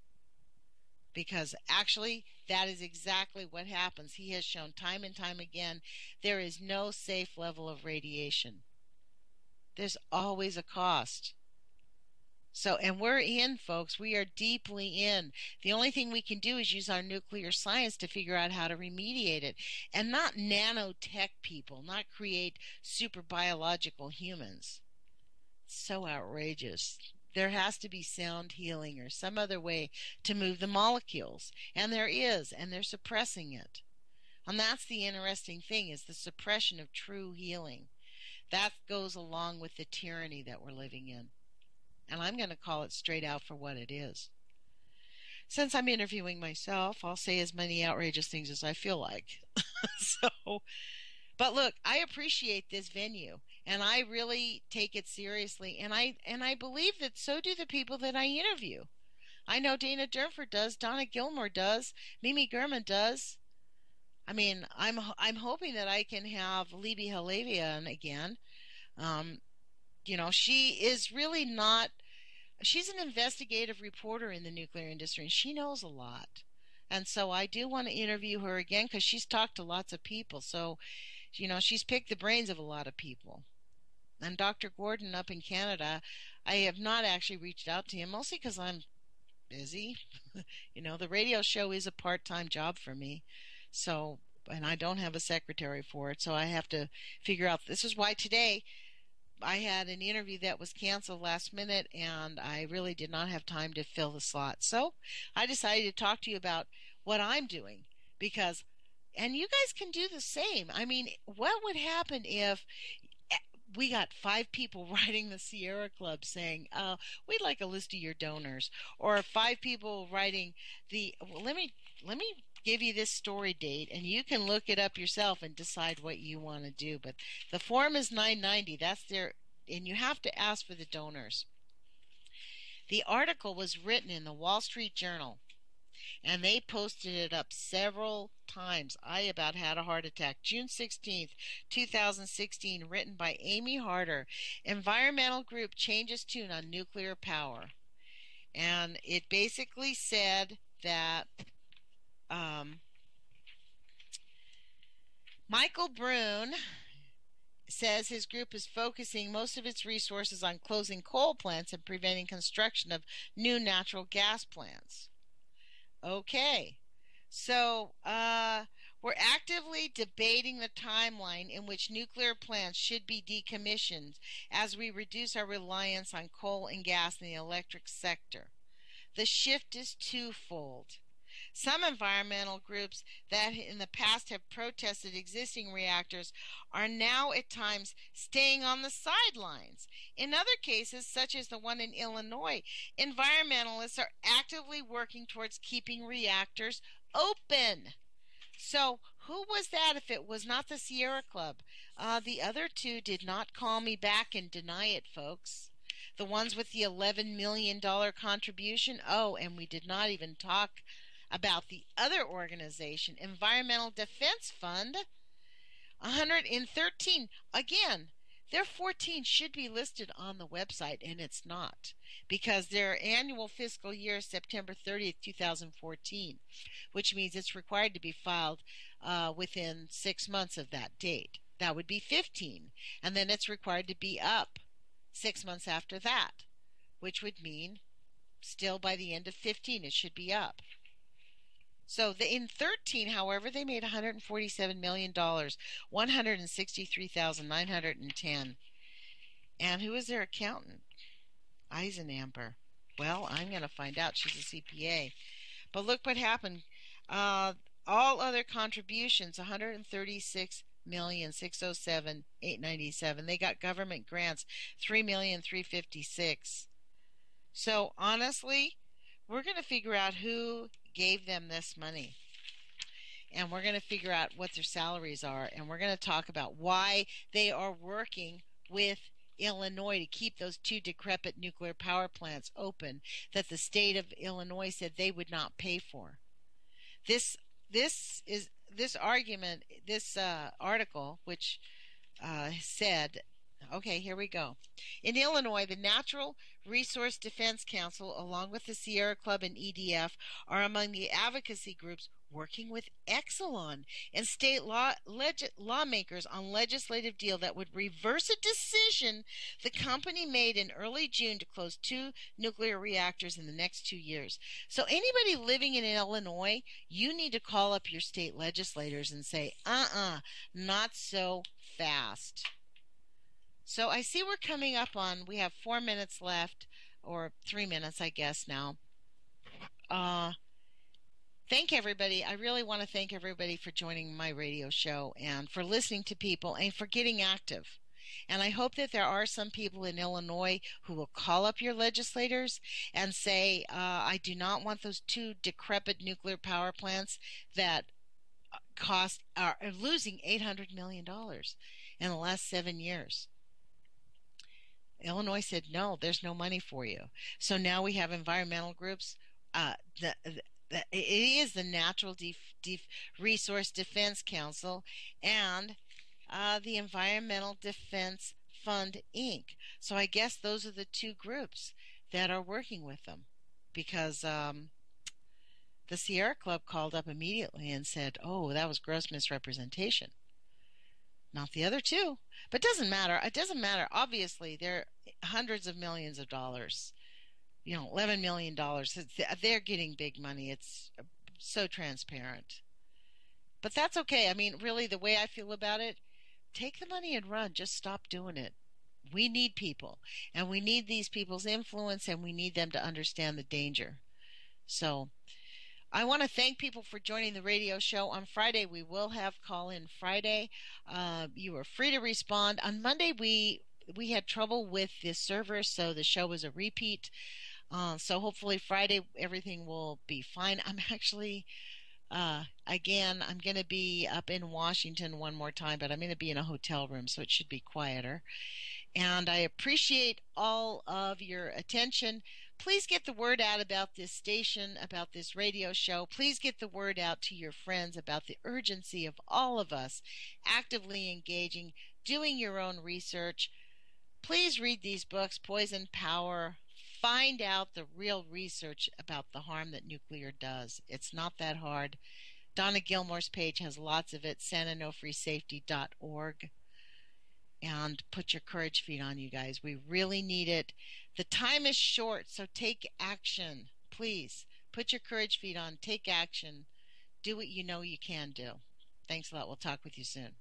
Because actually, that is exactly what happens. He has shown time and time again there is no safe level of radiation. There's always a cost. So, and we're in, folks. We are deeply in. The only thing we can do is use our nuclear science to figure out how to remediate it, and not nanotech people, not create super biological humans. So outrageous. There has to be sound healing or some other way to move the molecules, and there is, and they're suppressing it. And that's the interesting thing, is the suppression of true healing. That goes along with the tyranny that we're living in. And I'm going to call it straight out for what it is. Since I'm interviewing myself, I'll say as many outrageous things as I feel like. So, but look, I appreciate this venue, and I really take it seriously, and I and I believe that so do the people that I interview. I know Dana Durnford does, Donna Gilmore does, Mimi Gurman does. I mean, I'm I'm hoping that I can have Libby Halavian again. Um, you know, she is really not. She's an investigative reporter in the nuclear industry, and she knows a lot. And so I do want to interview her again, because she's talked to lots of people. So, you know, she's picked the brains of a lot of people. And Doctor Gordon up in Canada, I have not actually reached out to him, mostly because I'm busy. You know, the radio show is a part-time job for me. So, and I don't have a secretary for it. So I have to figure out. This is why today I had an interview that was canceled last minute, and I really did not have time to fill the slot. So I decided to talk to you about what I'm doing, because, and you guys can do the same. I mean, what would happen if we got five people writing the Sierra Club saying, uh, we'd like a list of your donors, or five people writing the, well, let me, let me give you this story date, and you can look it up yourself and decide what you want to do. But the form is nine ninety. That's their, and you have to ask for the donors. The article was written in the Wall Street Journal, and they posted it up several times. I about had a heart attack. June sixteenth, two thousand sixteen, written by Amy Harder. Environmental group changes tune on nuclear power. And it basically said that um, Michael Brune says his group is focusing most of its resources on closing coal plants and preventing construction of new natural gas plants. Okay, so uh, we're actively debating the timeline in which nuclear plants should be decommissioned as we reduce our reliance on coal and gas in the electric sector. The shift is twofold. Some environmental groups that in the past have protested existing reactors are now at times staying on the sidelines. In other cases, such as the one in Illinois, environmentalists are actively working towards keeping reactors open. So who was that if it was not the Sierra Club? Uh, the other two did not call me back and deny it, folks. The ones with the eleven million dollars contribution. Oh, and we did not even talk about the other organization, Environmental Defense Fund. one hundred thirteen. Again, their fourteen should be listed on the website, and it's not, because their annual fiscal year is September thirtieth, two thousand fourteen, which means it's required to be filed uh, within six months of that date. That would be fifteen. And then it's required to be up six months after that, which would mean still by the end of fifteen it should be up. So the, in thirteen, however, they made one hundred forty-seven million dollars, one hundred sixty-three thousand nine hundred ten. And who is their accountant? Eisenamber. Well, I'm going to find out. She's a C P A. But look what happened. Uh, all other contributions, one hundred thirty-six million six hundred seven thousand eight hundred ninety-seven. They got government grants, three million three hundred fifty-six. So honestly, we're going to figure out who gave them this money. And we're going to figure out what their salaries are. And we're going to talk about why they are working with Illinois to keep those two decrepit nuclear power plants open that the state of Illinois said they would not pay for. This this is this argument, this uh, article, which uh, said, okay, here we go. In Illinois, the Natural Resource Defense Council, along with the Sierra Club and E D F, are among the advocacy groups working with Exelon and state law leg- lawmakers on legislative deal that would reverse a decision the company made in early June to close two nuclear reactors in the next two years. So anybody living in Illinois, you need to call up your state legislators and say, uh-uh, not so fast. So I see we're coming up on, we have four minutes left, or three minutes, I guess, now. Uh, thank everybody. I really want to thank everybody for joining my radio show and for listening to people and for getting active. And I hope that there are some people in Illinois who will call up your legislators and say, uh, I do not want those two decrepit nuclear power plants that cost are losing eight hundred million dollars in the last seven years. Illinois said, no, there's no money for you. So now we have environmental groups. Uh, the, the, it is the Natural Def, Def, Resource Defense Council and uh, the Environmental Defense Fund, Incorporated. So I guess those are the two groups that are working with them, because um, the Sierra Club called up immediately and said, oh, that was gross misrepresentation. Not the other two. But it doesn't matter. It doesn't matter. Obviously, they're hundreds of millions of dollars. You know, eleven million dollars. They're getting big money. It's so transparent. But that's okay. I mean, really, the way I feel about it, take the money and run. Just stop doing it. We need people. And we need these people's influence, and we need them to understand the danger. So I want to thank people for joining the radio show. On Friday, we will have call-in Friday. Uh, you are free to respond. On Monday, we we had trouble with the server, so the show was a repeat. Uh, so hopefully Friday, everything will be fine. I'm actually, uh, again, I'm going to be up in Washington one more time, but I'm going to be in a hotel room, so it should be quieter. And I appreciate all of your attention. Please get the word out about this station, about this radio show. Please get the word out to your friends about the urgency of all of us actively engaging, doing your own research. Please read these books, Poison Power. Find out the real research about the harm that nuclear does. It's not that hard. Donna Gilmore's page has lots of it, san onofre safety dot org. And put your courage feet on, you guys. We really need it. The time is short, so take action. Please, put your courage feet on. Take action. Do what you know you can do. Thanks a lot. We'll talk with you soon.